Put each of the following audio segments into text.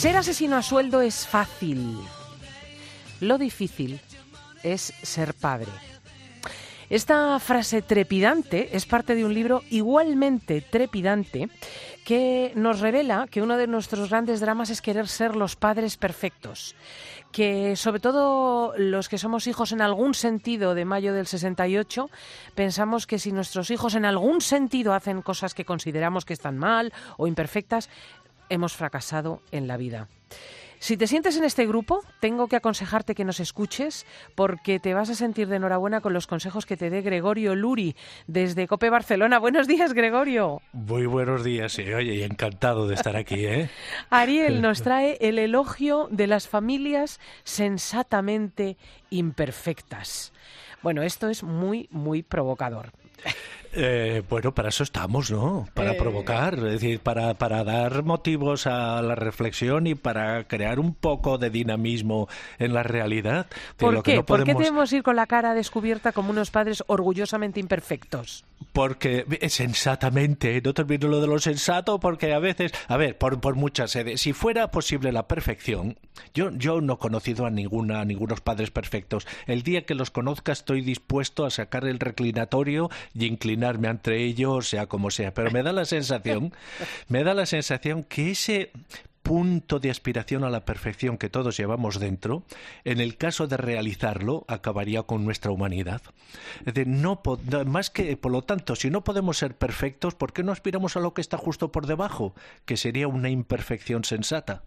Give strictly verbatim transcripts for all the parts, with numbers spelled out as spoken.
Ser asesino a sueldo es fácil. Lo difícil es ser padre. Esta frase trepidante es parte de un libro igualmente trepidante que nos revela que uno de nuestros grandes dramas es querer ser los padres perfectos. Que sobre todo los que somos hijos en algún sentido de mayo del sesenta y ocho, pensamos que si nuestros hijos en algún sentido hacen cosas que consideramos que están mal o imperfectas, hemos fracasado en la vida. Si te sientes en este grupo, tengo que aconsejarte que nos escuches porque te vas a sentir de enhorabuena con los consejos que te dé Gregorio Luri desde COPE Barcelona. Buenos días, Gregorio. Muy buenos días, sí. Oye, y encantado de estar aquí, ¿eh? Ariel nos trae el elogio de las familias sensatamente imperfectas. Bueno, esto es muy, muy provocador. Eh, bueno, para eso estamos, ¿no? Para eh... provocar, es decir, para, para dar motivos a la reflexión y para crear un poco de dinamismo en la realidad. ¿Por lo qué? Que no podemos... ¿Por qué debemos ir con la cara descubierta como unos padres orgullosamente imperfectos? Porque sensatamente, no termino lo de lo sensato, porque a veces, a ver, por, por muchas sedes, si fuera posible la perfección, yo, yo no he conocido a ninguna, a ningunos padres perfectos. El día que los conozca estoy dispuesto a sacar el reclinatorio y inclinarme ante ellos, sea como sea. Pero me da la sensación, me da la sensación que ese punto de aspiración a la perfección que todos llevamos dentro, en el caso de realizarlo, acabaría con nuestra humanidad. Es decir, no, más que, por lo tanto, si no podemos ser perfectos, ¿por qué no aspiramos a lo que está justo por debajo? Que sería una imperfección sensata.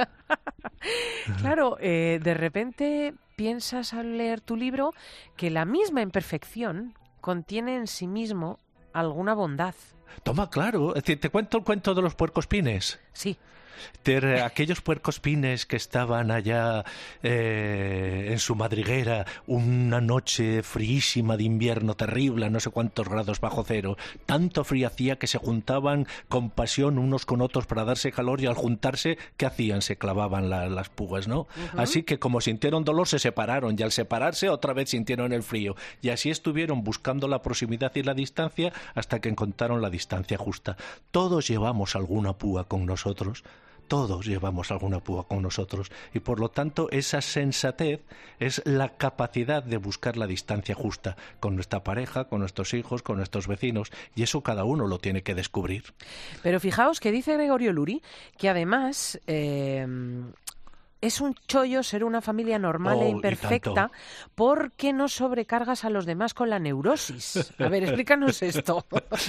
Claro, eh, de repente piensas al leer tu libro que la misma imperfección contiene en sí mismo alguna bondad. Toma, claro. Es decir, ¿te cuento el cuento de los puercoespines? Sí. De aquellos puercoespines que estaban allá eh, en su madriguera una noche fríísima de invierno terrible, a no sé cuántos grados bajo cero. Tanto frío hacía que se juntaban con pasión unos con otros para darse calor y al juntarse, ¿qué hacían? Se clavaban la, las púas, ¿no? Uh-huh. Así que como sintieron dolor se separaron y al separarse otra vez sintieron el frío. Y así estuvieron buscando la proximidad y la distancia hasta que encontraron la distancia justa. Todos llevamos alguna púa con nosotros. Todos llevamos alguna púa con nosotros y por lo tanto esa sensatez es la capacidad de buscar la distancia justa con nuestra pareja, con nuestros hijos, con nuestros vecinos y eso cada uno lo tiene que descubrir. Pero fijaos que dice Gregorio Luri que además eh, es un chollo ser una familia normal oh, e imperfecta porque no sobrecargas a los demás con la neurosis. A ver, explícanos esto.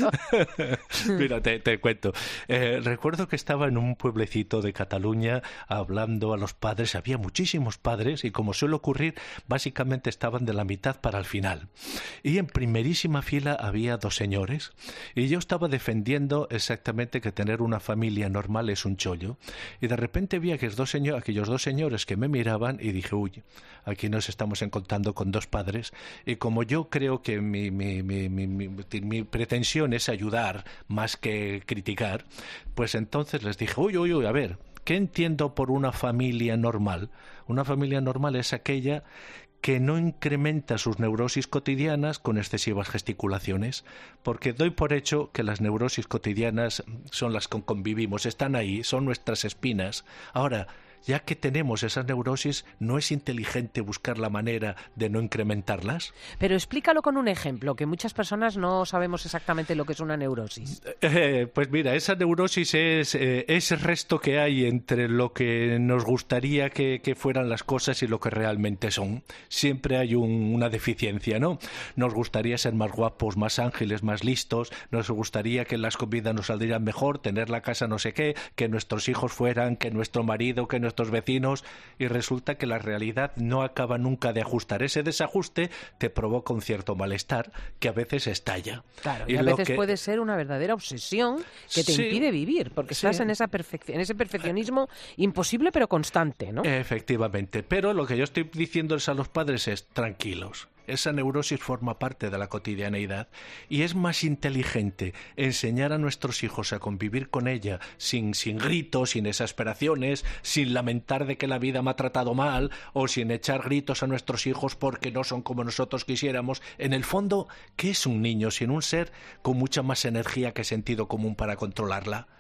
Mira, te, te cuento. Eh, recuerdo que estaba en un pueblecito de Cataluña hablando a los padres. Había muchísimos padres y como suele ocurrir, básicamente estaban de la mitad para el final. Y en primerísima fila había dos señores y yo estaba defendiendo exactamente que tener una familia normal es un chollo. Y de repente vi a aquellos dos señores, aquellos dos señores que me miraban y dije, uy, aquí nos estamos encontrando con dos padres y como yo creo que mi, mi, mi, mi, mi, mi pretensión es ayudar más que criticar, pues entonces les dije, uy, uy, uy, a ver, ¿qué entiendo por una familia normal? Una familia normal es aquella que no incrementa sus neurosis cotidianas con excesivas gesticulaciones, porque doy por hecho que las neurosis cotidianas son las que convivimos, están ahí, son nuestras espinas. Ahora, ya que tenemos esas neurosis, ¿no es inteligente buscar la manera de no incrementarlas? Pero explícalo con un ejemplo, que muchas personas no sabemos exactamente lo que es una neurosis. Eh, pues mira, esa neurosis es eh, ese resto que hay entre lo que nos gustaría que, que fueran las cosas y lo que realmente son. Siempre hay un, una deficiencia, ¿no? Nos gustaría ser más guapos, más ángeles, más listos, nos gustaría que las comidas nos saldrían mejor, tener la casa no sé qué, que nuestros hijos fueran, que nuestro marido, que nuestro vecinos y resulta que la realidad no acaba nunca de ajustar. Ese desajuste te provoca un cierto malestar que a veces estalla. Claro, y, y a veces que... puede ser una verdadera obsesión que te sí, impide vivir, porque sí. estás en esa perfección, en ese perfeccionismo imposible pero constante, ¿no? Efectivamente, pero lo que yo estoy diciéndoles a los padres es tranquilos. Esa neurosis forma parte de la cotidianeidad y es más inteligente enseñar a nuestros hijos a convivir con ella sin, sin gritos, sin exasperaciones, sin lamentar de que la vida me ha tratado mal o sin echar gritos a nuestros hijos porque no son como nosotros quisiéramos. En el fondo, ¿qué es un niño sin un ser con mucha más energía que sentido común para controlarla?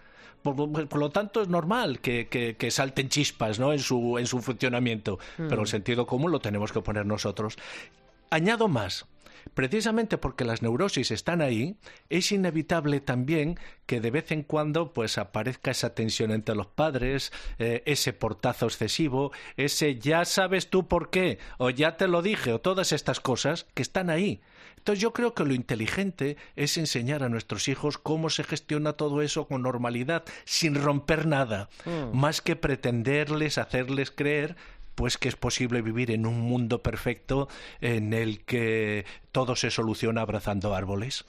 por, por lo tanto es normal que, que, que salten chispas, ¿no?, en su, en su funcionamiento, mm. pero el sentido común lo tenemos que poner nosotros. Añado más. Precisamente porque las neurosis están ahí, es inevitable también que de vez en cuando pues aparezca esa tensión entre los padres, eh, ese portazo excesivo, ese ya sabes tú por qué, o ya te lo dije, o todas estas cosas que están ahí. Entonces yo creo que lo inteligente es enseñar a nuestros hijos cómo se gestiona todo eso con normalidad, sin romper nada, mm. más que pretenderles, hacerles creer pues que es posible vivir en un mundo perfecto en el que todo se soluciona abrazando árboles.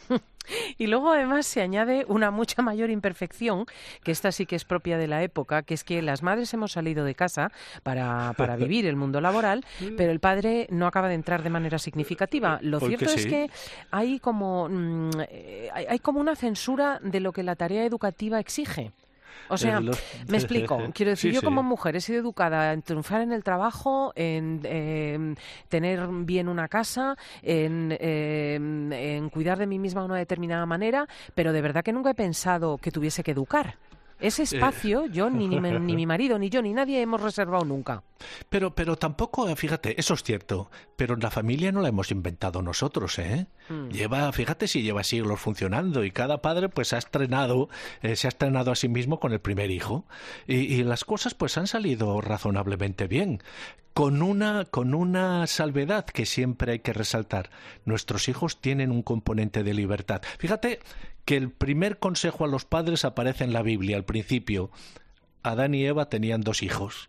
Y luego además se añade una mucha mayor imperfección, que esta sí que es propia de la época, que es que las madres hemos salido de casa para, para vivir el mundo laboral, pero el padre no acaba de entrar de manera significativa. Lo Porque cierto sí. es que hay como, mmm, hay, hay como una censura de lo que la tarea educativa exige. O sea, los... me explico. Quiero decir, sí, yo como sí. mujer he sido educada en triunfar en el trabajo, en eh, tener bien una casa, en, eh, en cuidar de mí misma de una determinada manera, pero de verdad que nunca he pensado que tuviese que educar. Ese espacio, yo, ni, ni, ni mi marido, ni yo, ni nadie hemos reservado nunca. Pero, pero tampoco, fíjate, eso es cierto, pero la familia no la hemos inventado nosotros, ¿eh? Mm. Lleva, fíjate si lleva siglos funcionando y cada padre pues ha estrenado, eh, se ha estrenado a sí mismo con el primer hijo y, y las cosas pues han salido razonablemente bien. Con una, con una salvedad que siempre hay que resaltar. Nuestros hijos tienen un componente de libertad. Fíjate que el primer consejo a los padres aparece en la Biblia al principio. Adán y Eva tenían dos hijos.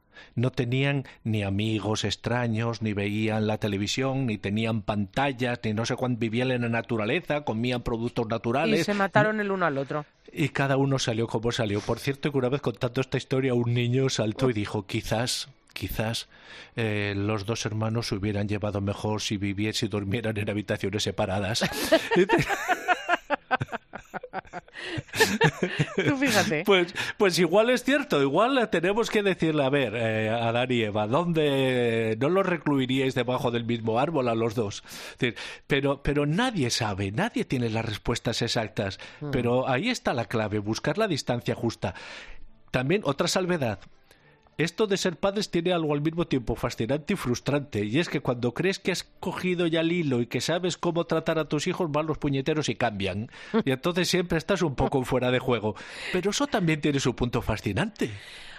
No tenían ni amigos extraños, ni veían la televisión, ni tenían pantallas, ni no sé cuánto, vivían en la naturaleza, comían productos naturales. Y se mataron el uno al otro. Y cada uno salió como salió. Por cierto, que una vez contando esta historia, un niño saltó y dijo, quizás... Quizás eh, los dos hermanos se hubieran llevado mejor si viviesen y durmieran en habitaciones separadas. Tú fíjate. Pues, pues igual es cierto, igual tenemos que decirle, a ver, eh, a Adán y Eva, ¿dónde no los recluiríais debajo del mismo árbol a los dos? Es decir, pero, pero nadie sabe, nadie tiene las respuestas exactas, mm. pero ahí está la clave, buscar la distancia justa. También otra salvedad. Esto de ser padres tiene algo al mismo tiempo fascinante y frustrante, y es que cuando crees que has cogido ya el hilo y que sabes cómo tratar a tus hijos, van los puñeteros y cambian, y entonces siempre estás un poco fuera de juego. Pero eso también tiene su punto fascinante.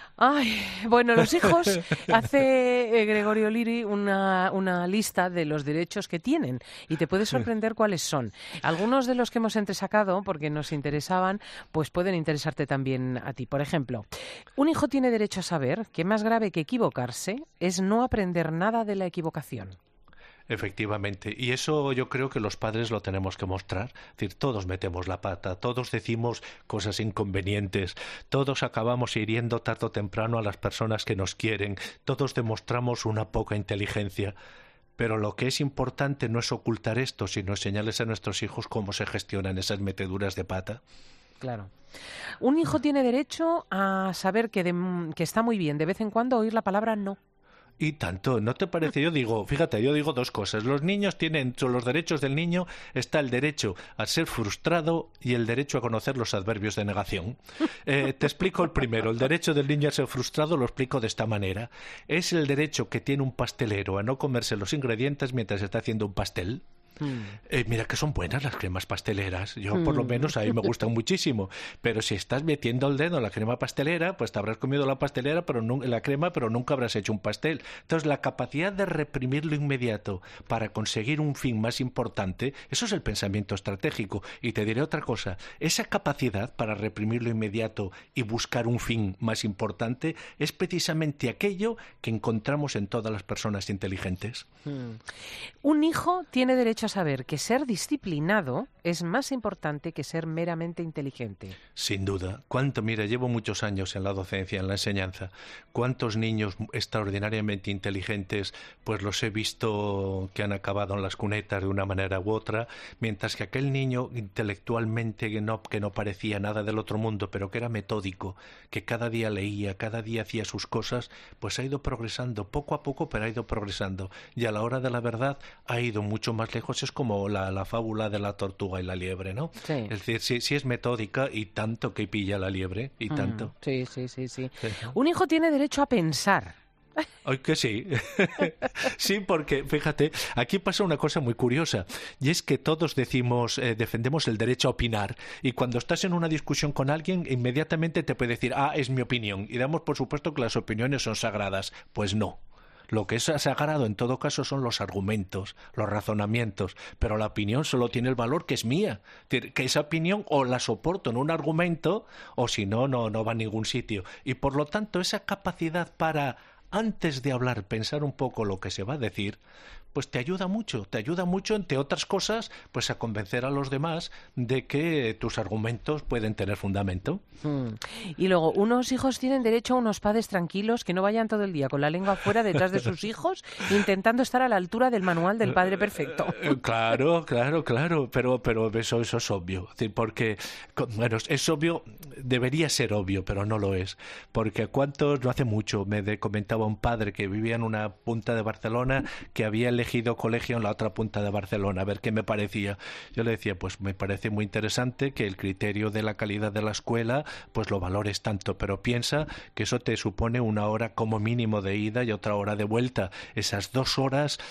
Ay, bueno, los hijos, hace eh, Gregorio Liri una, una lista de los derechos que tienen y te puede sorprender cuáles son. Algunos de los que hemos entresacado, porque nos interesaban, pues pueden interesarte también a ti. Por ejemplo, un hijo tiene derecho a saber que más grave que equivocarse es no aprender nada de la equivocación. Efectivamente, y eso yo creo que los padres lo tenemos que mostrar. Es decir, todos metemos la pata, todos decimos cosas inconvenientes, todos acabamos hiriendo tarde o temprano a las personas que nos quieren, todos demostramos una poca inteligencia. Pero lo que es importante no es ocultar esto, sino enseñarles a nuestros hijos cómo se gestionan esas meteduras de pata. Claro. Un hijo tiene derecho a saber que, de, que está muy bien de vez en cuando oír la palabra no. Y tanto, ¿no te parece? Yo digo, fíjate, yo digo dos cosas. Los niños tienen, son los derechos del niño, está el derecho a ser frustrado y el derecho a conocer los adverbios de negación. Eh, te explico el primero. El derecho del niño a ser frustrado lo explico de esta manera. Es el derecho que tiene un pastelero a no comerse los ingredientes mientras está haciendo un pastel. Mm. Eh, mira que son buenas las cremas pasteleras. Yo mm. por lo menos a mí me gustan muchísimo. Pero si estás metiendo el dedo en la crema pastelera, pues te habrás comido la pastelera, pero no, la crema, pero nunca habrás hecho un pastel. Entonces la capacidad de reprimir lo inmediato para conseguir un fin más importante, eso es el pensamiento estratégico. Y te diré otra cosa, esa capacidad para reprimir lo inmediato y buscar un fin más importante es precisamente aquello que encontramos en todas las personas inteligentes. Mm. Un hijo tiene derecho a saber que ser disciplinado es más importante que ser meramente inteligente. Sin duda. ¿Cuánto? Mira, llevo muchos años en la docencia, en la enseñanza. ¿Cuántos niños extraordinariamente inteligentes pues los he visto que han acabado en las cunetas de una manera u otra, mientras que aquel niño intelectualmente que no, que no parecía nada del otro mundo, pero que era metódico, que cada día leía, cada día hacía sus cosas, pues ha ido progresando poco a poco, pero ha ido progresando. Y a la hora de la verdad ha ido mucho más lejos pues es como la, la fábula de la tortuga y la liebre, ¿no? Sí. Es decir, si, si es metódica y tanto que pilla la liebre, y tanto. Mm, sí, sí, sí, sí. Sí. Un hijo tiene derecho a pensar. Ay, que sí. Sí, porque, fíjate, aquí pasa una cosa muy curiosa, y es que todos decimos, eh, defendemos el derecho a opinar, y cuando estás en una discusión con alguien, inmediatamente te puede decir, ah, es mi opinión, y damos por supuesto que las opiniones son sagradas. Pues no. Lo que es sagrado en todo caso son los argumentos, los razonamientos, pero la opinión solo tiene el valor que es mía, que esa opinión o la soporto en un argumento o si no, no, no va a ningún sitio. Y por lo tanto esa capacidad para, antes de hablar, pensar un poco lo que se va a decir, pues te ayuda mucho, te ayuda mucho, entre otras cosas, pues a convencer a los demás de que tus argumentos pueden tener fundamento. Mm. Y luego, unos hijos tienen derecho a unos padres tranquilos que no vayan todo el día con la lengua afuera detrás de sus hijos intentando estar a la altura del manual del padre perfecto. Claro, claro, claro, pero, pero eso, eso es obvio, porque, bueno, es obvio, debería ser obvio, pero no lo es, porque cuántos, no hace mucho, me comentaba un padre que vivía en una punta de Barcelona que había elegido colegio en la otra punta de Barcelona, a ver qué me parecía. Yo le decía, pues me parece muy interesante que el criterio de la calidad de la escuela pues lo valores tanto, pero piensa que eso te supone una hora como mínimo de ida y otra hora de vuelta. Esas dos horas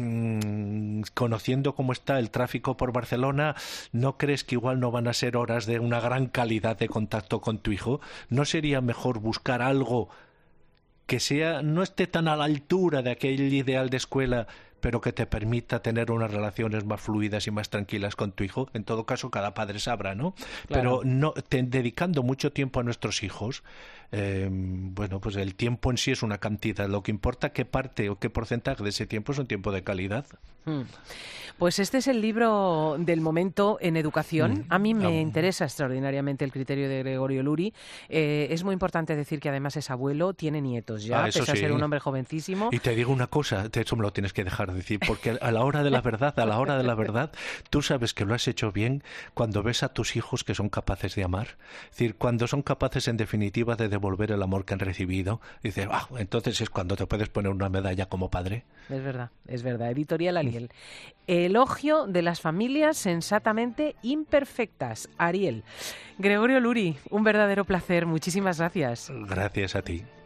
mmm, conociendo cómo está el tráfico por Barcelona, ¿no crees que igual no van a ser horas de una gran calidad de contacto con tu hijo? ¿No sería mejor buscar algo que sea, no esté tan a la altura de aquel ideal de escuela, pero que te permita tener unas relaciones más fluidas y más tranquilas con tu hijo? En todo caso, cada padre sabrá, ¿no? Claro. Pero no, te, dedicando mucho tiempo a nuestros hijos, eh, bueno, pues el tiempo en sí es una cantidad. Lo que importa qué parte o qué porcentaje de ese tiempo es un tiempo de calidad. Hmm. Pues este es el libro del momento en educación. A mí me Ah. interesa extraordinariamente el criterio de Gregorio Luri. Eh, es muy importante decir que además es abuelo, tiene nietos ya, Ah, eso pese a sí. ser un hombre jovencísimo. Y te digo una cosa, eso me lo tienes que dejar decir, porque a la hora de la verdad, a la hora de la verdad, tú sabes que lo has hecho bien cuando ves a tus hijos que son capaces de amar. Es decir, cuando son capaces en definitiva de devolver el amor que han recibido, dices, ah, entonces es cuando te puedes poner una medalla como padre. Es verdad, es verdad. Editorial Ariel. Elogio de las familias sensatamente imperfectas. Ariel. Gregorio Luri, un verdadero placer. Muchísimas gracias. Gracias a ti.